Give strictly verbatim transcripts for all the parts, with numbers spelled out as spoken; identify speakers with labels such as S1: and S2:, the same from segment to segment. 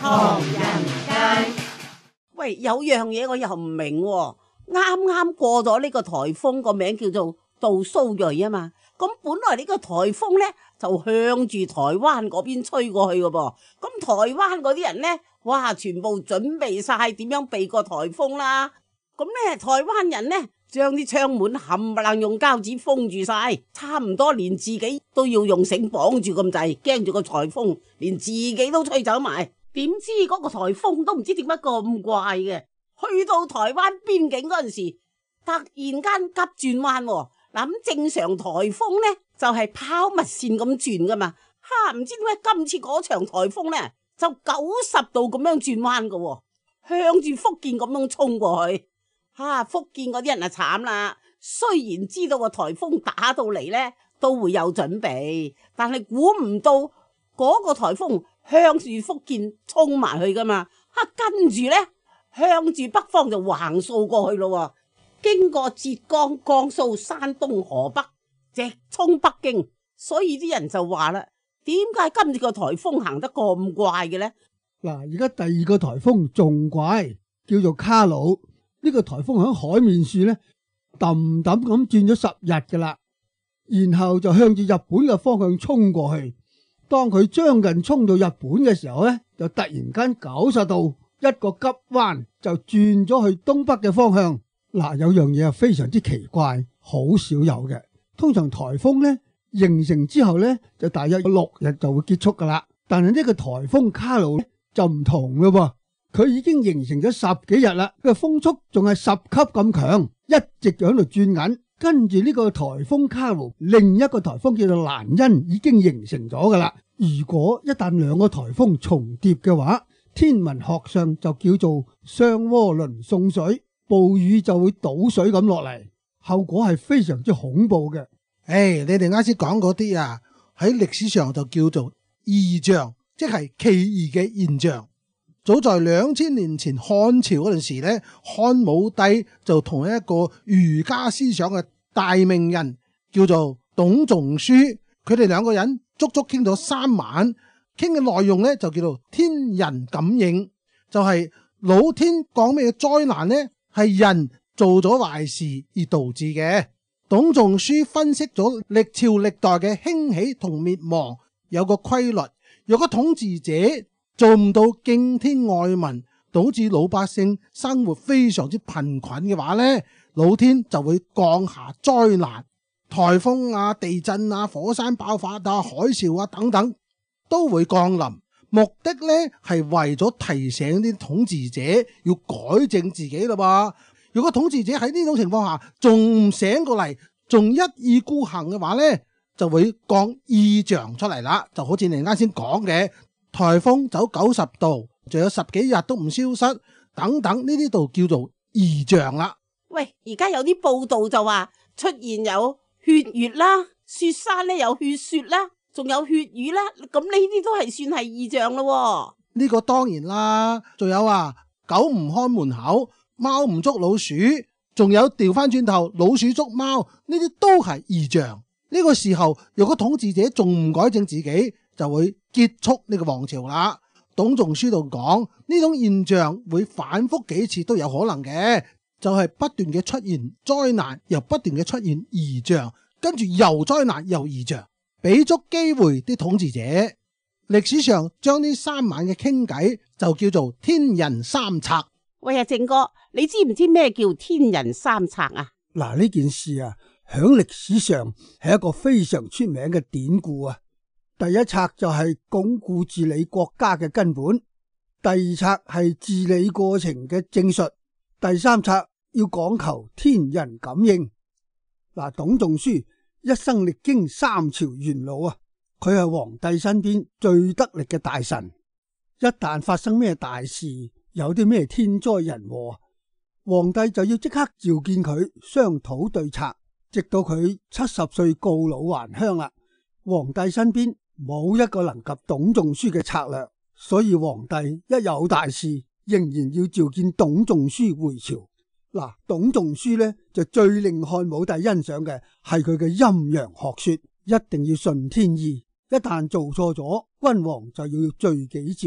S1: 唐人街。
S2: 喂，有樣嘢我又唔明喎，啱啱過咗呢個颱風個名叫做杜蘇芮啊嘛，咁本來呢個颱風咧就向住台灣嗰邊吹過去嘅噃，咁台灣嗰啲人咧，哇，全部準備晒點樣避過颱風啦，咁咧台灣人咧將啲窗門冚唪唥用膠紙封住晒，差唔多連自己都要用繩綁住咁滯，驚住個颱風連自己都吹走埋。點知嗰個颱風都唔知點解咁怪嘅，去到台灣邊境嗰陣時，突然間急轉彎喎。嗱，咁正常颱風咧就係拋物線咁轉噶嘛，哈，唔知點解今次嗰場颱風咧就九十度咁樣轉彎噶喎，向住福建咁樣衝過去，哈，福建嗰啲人啊慘啦，雖然知道個颱風打到嚟咧都會有準備，但係估唔到嗰個颱風向住福建衝埋去噶嘛，哈，跟住咧向住北方就橫掃過去咯，經過浙江、江蘇、山東、河北，直衝北京。所以啲人就話啦，點解今次個颱風行得咁怪嘅咧？
S3: 嗱，而家第二個颱風仲怪，叫做卡努。呢個颱風響海面處咧，揼揼咁轉咗十日噶啦，然後就向住日本嘅方向衝過去。當佢將近衝到日本嘅時候咧，就突然間九十度一個急彎就轉咗去東北嘅方向。嗱，有樣嘢係非常之奇怪，好少有嘅。通常颱風咧形成之後咧，就大約六日就會結束噶啦。但係呢個颱風卡努咧就唔同咯噃，佢已經形成咗十幾日啦，個風速仲係十級咁強，一直就喺度轉緊。跟住呢個颱風卡努，另一個颱風叫做蘭恩已經形成咗噶啦。如果一旦兩個颱風重疊嘅話，天文學上就叫做雙渦輪送水，暴雨就會倒水咁落嚟，後果係非常之恐怖嘅。
S4: 誒，你哋啱先講嗰啲啊，喺歷史上就叫做異象，即係奇異嘅現象。早在兩千年前漢朝嗰陣時咧，漢武帝就同一個儒家思想嘅大名人叫做董仲舒，佢哋兩個人足足傾咗三晚，傾嘅內容咧就叫做天人感應，就係老天講咩災難呢？係人做咗壞事而導致嘅。董仲舒分析咗歷朝歷代嘅興起同滅亡有個規律，若果統治者做唔到敬天愛民，導致老百姓生活非常之貧困嘅話呢，老天就會降下災難，颱風啊、地震啊、火山爆發啊、海嘯啊等等都會降臨。目的呢係為咗提醒啲統治者要改正自己啦噃。如果統治者喺呢種情況下仲唔醒過嚟，仲一意孤行嘅話呢，就會降異象出嚟啦。就好似你啱先講嘅，颱風走九十度，仲有十幾日都唔消失，等等呢啲度叫做異象啦。
S2: 喂，而家有啲報道就話出現有血月啦，雪山咧有血雪啦，仲有血雨啦，咁呢啲都係算係異象咯。
S4: 呢個當然啦，仲有啊，狗唔看門口，貓唔捉老鼠，仲有調翻轉頭老鼠捉貓，呢啲都係異象。呢個時候如果統治者仲唔改正自己，就會結束呢個王朝啦。董仲舒度講，呢種現象會反覆幾次都有可能嘅，就係不斷嘅出現災難，又不斷嘅出現異象，跟住又災難又異象，俾足機會啲統治者。歷史上將呢三晚嘅傾偈就叫做天人三策。
S2: 喂啊，正哥，你知唔知咩叫天人三策啊？
S3: 嗱，呢件事啊，響歷史上係一個非常出名嘅典故啊。第一策就係鞏固治理國家嘅根本，第二策係治理過程嘅正述，第三策要講求天人感應。嗱，董仲舒一生歷經三朝元老啊，佢係皇帝身邊最得力嘅大臣。一旦發生咩大事，有啲咩天災人禍，皇帝就要即刻召見佢商討對策，直到佢七十歲告老還鄉啦。皇帝身邊冇一個能及董仲舒嘅策略，所以皇帝一有大事，仍然要召見董仲舒回朝。嗱，董仲舒呢就最令漢武帝欣賞嘅係佢嘅陰陽學說，一定要順天意。一旦做錯咗，君王就要罪己詔，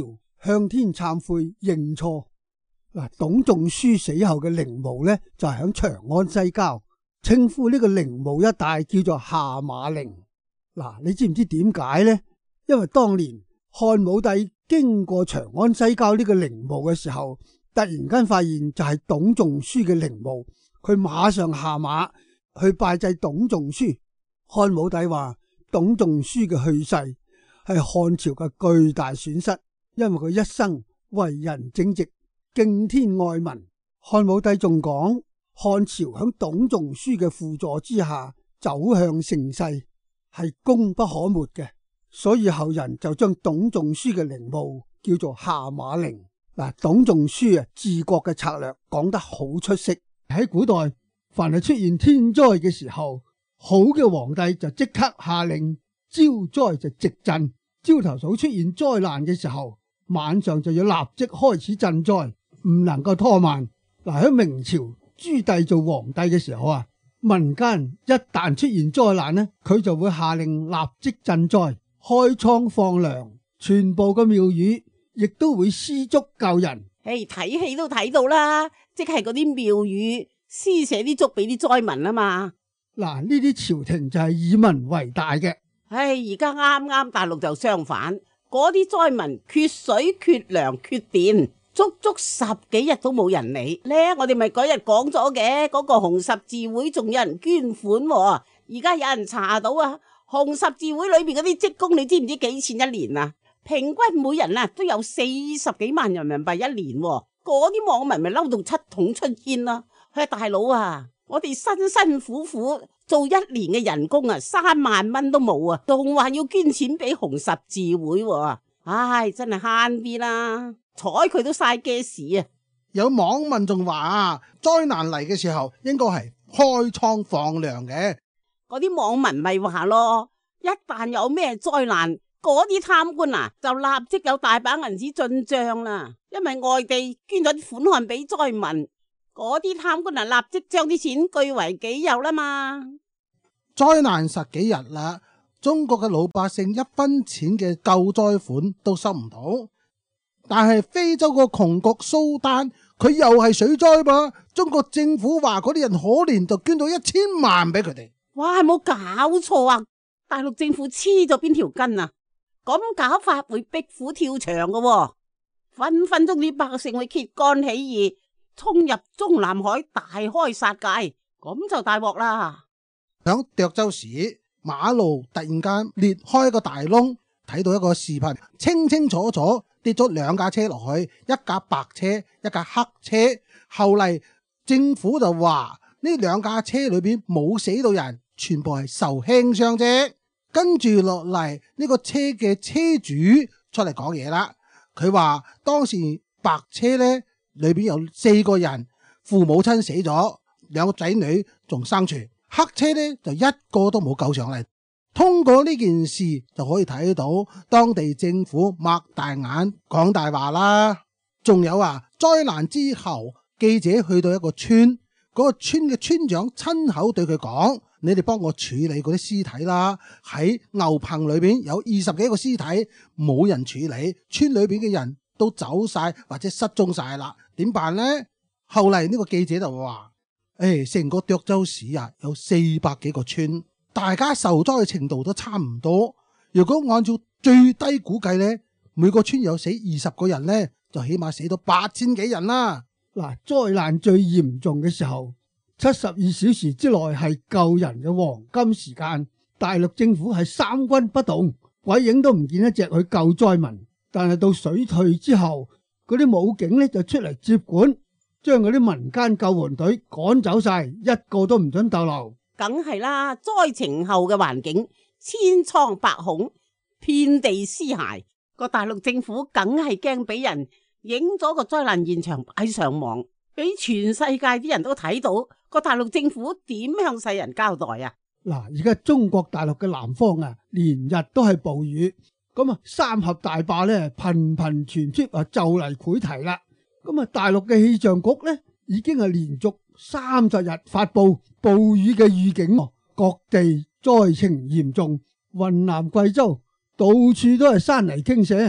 S3: 向天懺悔認錯。嗱，董仲舒死後嘅陵墓呢，就係響長安西郊，稱呼呢個陵墓一帶叫做下馬陵。嗱，你知唔知點解呢？因為當年漢武帝經過長安西郊呢個陵墓嘅時候，突然間發現就係董仲舒嘅陵墓，佢馬上下馬去拜祭董仲舒。漢武帝話董仲舒嘅去世係漢朝嘅巨大損失，因為佢一生為人正直，敬天愛民。漢武帝仲講，漢朝響董仲舒嘅輔助之下走向盛世，係功不可沒嘅，所以後人就將董仲舒嘅陵墓叫做下馬陵。嗱，董仲舒啊治國嘅策略講得好出色。喺古代，凡係出現天災嘅時候，好嘅皇帝就即刻下令招災就直賑，朝頭早出現災難嘅時候，晚上就要立即開始賑災，唔能夠拖慢。嗱，喺明朝朱棣做皇帝嘅時候啊，民間一旦出現災難呢，佢就會下令立即賑災，開倉放糧，全部嘅廟宇亦都會施粥救人。
S2: 誒，睇戲都睇到啦，即係嗰啲廟宇施捨啲粥俾啲災民啊嘛。
S3: 嗱，呢啲朝廷就係以民為大嘅。
S2: 唉，而家啱啱大陸就相反，嗰啲災民缺水、缺糧、缺電，足足十幾日都冇人理咧。我哋咪嗰日講咗嘅，嗰個紅十字會仲有人捐款喎。而家有人查到啊，紅十字會裏邊嗰啲職工，你知唔知幾錢一年啊？平均每人啊都有四十幾萬人民幣一年喎。嗰啲網民咪嬲到七筒出煙啦！係大佬啊，我哋辛辛苦苦做一年嘅人工啊，三萬蚊都冇啊，仲話要捐錢俾紅十字會喎。唉，真係慳啲啦，睬佢都嘥嘅事啊！
S4: 有網民仲話災難嚟嘅時候應該係開倉放糧嘅。
S2: 嗰啲網民咪話咯，一旦有咩災難，嗰啲貪官啊就立即有大把銀紙進賬啦，因為外地捐咗啲款項俾災民，嗰啲貪官啊立即將啲錢據為己有啦嘛。
S4: 災難十幾日啦，中國嘅老百姓一分錢嘅救災款都收唔到，但係非洲個窮國蘇丹佢又係水災噃，中國政府話嗰啲人可憐，就捐到一千萬俾佢哋。
S2: 哇，冇搞錯啊！大陸政府黐咗邊條筋啊？咁搞法會逼虎跳牆噶喎，分分鐘啲百姓會揭竿起義，衝入中南海大開殺戒，咁就大鑊啦。
S4: 響涿州市馬路突然間裂開一個大窿，睇到一個視頻，清清楚楚跌咗兩架車落去，一架白車，一架黑車。後嚟政府就話呢兩架車裏邊冇死到人，全部係受輕傷啫。跟住落嚟呢個車嘅車主出嚟講嘢啦，佢話當時白車呢裏邊有四個人，父母親死咗，兩個仔女仲生存，黑車呢就一個都冇救上嚟。通過呢件事就可以睇到當地政府擘大眼講大話啦。仲有啊，災難之後記者去到一個村，嗰個村嘅村長親口對佢講，你哋幫我處理嗰啲屍體啦，喺牛棚裏邊有二十幾個屍體冇人處理，村裏邊嘅人都走晒或者失蹤晒啦，點辦呢？後嚟呢個記者就話，誒，成個涿州市啊有四百幾個村，大家受災嘅程度都差唔多。如果按照最低估計呢，每個村有死二十個人呢，就起碼死到八千幾人啦。
S3: 嗱，災難最嚴重嘅時候，七十二小時之內係救人嘅黃金時間，大陸政府係三軍不動，鬼影都唔見一隻去救災民。但係到水退之後，嗰啲武警呢就出嚟接管，將嗰啲民間救援隊趕走晒，一個都唔准逗留。
S2: 梗係啦，災情後嘅環境千瘡百孔，遍地屍骸，個大陸政府梗係驚俾人影咗個災難現場擺上網，俾全世界啲人都睇到個大陸政府點向世人交代啊！
S3: 嗱，而家中國大陸嘅南方啊，連日都係暴雨，咁啊三峽大壩咧頻頻傳出啊就嚟潰堤啦。咁啊大陸嘅氣象局咧已經係連續三十日發布暴雨嘅預警，各地災情嚴重，雲南貴州到處都係山泥傾瀉，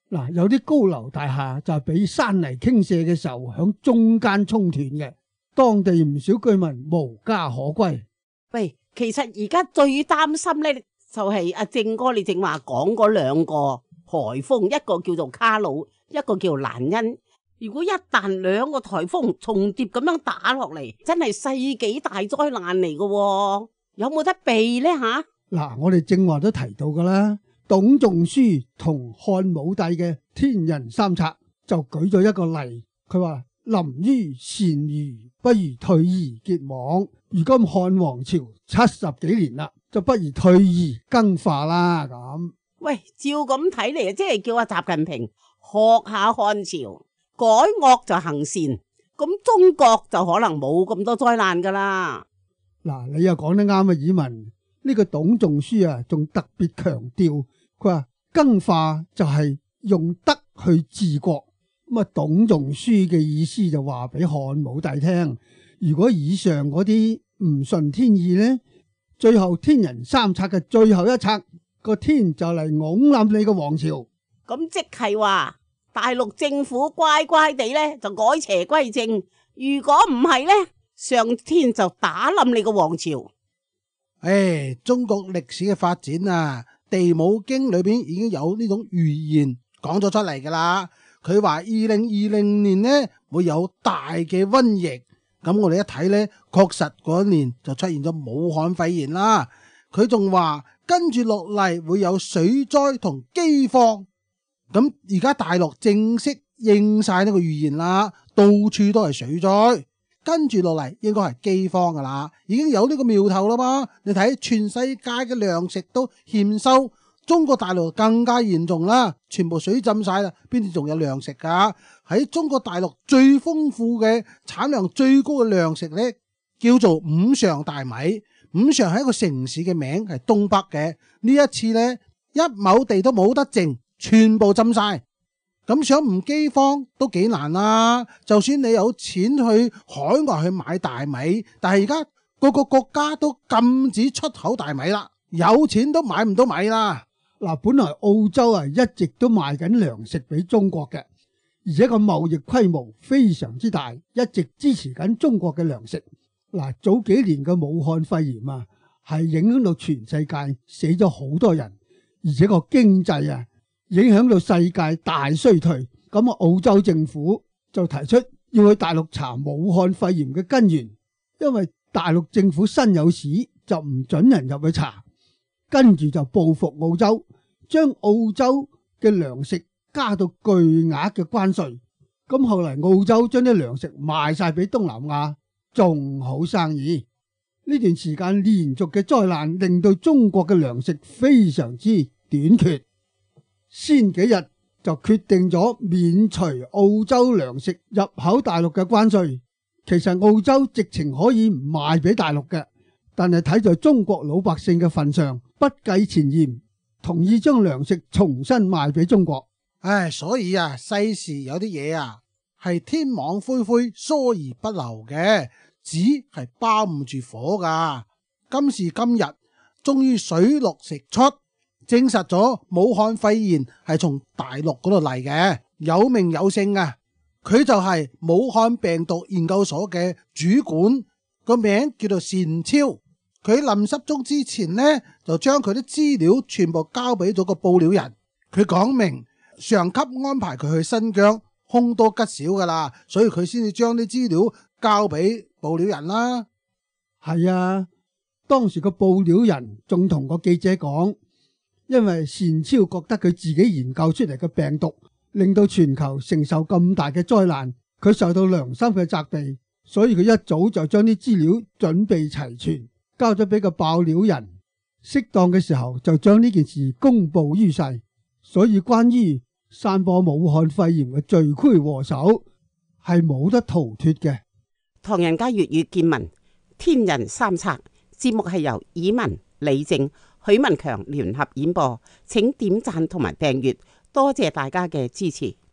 S3: 嗱，有啲高樓大廈就係俾山泥傾瀉嘅時候響中間沖斷嘅，當地唔少居民無家可歸。
S2: 喂，其實而家最擔心咧就係阿正哥你正話講嗰兩個颱風，一個叫做卡努，一個叫蘭恩。如果一旦兩個颱風重疊咁樣打落嚟，真係世紀大災難嚟噶，有冇得避呢？吓？嗱，
S3: 我哋正話都提到噶啦。董仲舒同漢武帝嘅天人三策就舉咗一個例，佢話臨於善虞，不如退而結網。如今漢王朝七十幾年啦，就不如退而更化啦咁。
S2: 喂，照咁睇嚟，即係叫阿習近平學下漢朝，改惡就行善，咁中國就可能冇咁多災難噶啦。
S3: 嗱，你又講得啱啊，爾文。呢個董仲舒啊，仲特別強調。佢話更化就係用德去治國，咁啊董仲舒嘅意思就話俾漢武帝聽，如果以上嗰啲唔順天意呢，最後天人三策嘅最後一策，個天就嚟拱冧你個王朝。
S2: 咁即係話大陸政府乖乖地呢就改邪歸正，如果唔係呢，上天就打冧你個王朝。
S4: 誒、哎，中國歷史嘅發展啊，地母經裏邊已經有呢種預言講咗出嚟噶啦。佢話二零二零年呢會有大嘅瘟疫，咁我哋一睇呢，確實嗰一年就出現咗武漢肺炎啦。佢仲話跟住落嚟會有水災同饑荒，咁而家大陸正式應晒呢個預言啦，到處都係水災。跟住落嚟應該係饑荒噶啦，已經有呢個苗頭啦嘛。你睇全世界嘅糧食都欠收，中國大陸更加嚴重啦，全部水浸晒啦，邊度仲有糧食噶？喺中國大陸最豐富嘅產量最高嘅糧食呢，叫做五常大米。五常係一個城市嘅名，係東北嘅。呢一次呢，一畝地都冇得剩，全部浸晒。咁想唔饑荒都幾難啦！就算你有錢去海外去買大米，但係而家各個國家都禁止出口大米啦，有錢都買唔到米啦。
S3: 嗱，本來澳洲啊一直都賣緊糧食俾中國嘅，而且個貿易規模非常之大，一直支持緊中國嘅糧食。嗱，早幾年嘅武漢肺炎啊，係影響到全世界，死咗好多人，而且個經濟啊，影響到世界大衰退，咁啊澳洲政府就提出要去大陸查武漢肺炎嘅根源，因為大陸政府身有屎就唔准人入去查，跟住就報復澳洲，將澳洲嘅糧食加到巨額嘅關稅，咁後嚟澳洲將啲糧食賣晒俾東南亞，仲好生意。呢段時間連續嘅災難令到中國嘅糧食非常之短缺。先幾日就決定咗免除澳洲糧食入口大陸嘅關稅，其實澳洲直情可以唔賣俾大陸嘅，但係睇在中國老百姓嘅份上，不計前嫌，同意將糧食重新賣俾中國。
S4: 唉，所以啊，世事有啲嘢啊係天網恢恢，疏而不漏嘅，紙係包唔住火噶。今時今日，終於水落石出。證實咗武漢肺炎係從大陸嗰度嚟嘅，有名有姓啊！佢就係武漢病毒研究所嘅主管，個名叫做單超。佢臨失蹤之前呢，就將佢啲資料全部交俾咗個報料人。佢講明上級安排佢去新疆，凶多吉少噶啦，所以佢先至將啲資料交俾報料人啦。
S3: 係啊，當時個報料人仲同個記者講，因為單超覺得佢自己研究出嚟嘅病毒令到全球承受咁大嘅災難，佢受到良心嘅責備，所以佢一早就將啲資料準備齊全，交咗俾個爆料人，適當嘅時候就將呢件事公布於世。所以關於散播武漢肺炎嘅罪魁禍首係冇得逃脫嘅。
S2: 唐人街粵語見聞天人三策節目係由以文、李正、許文強聯合演播，請點讚同埋訂閱，多謝大家嘅支持。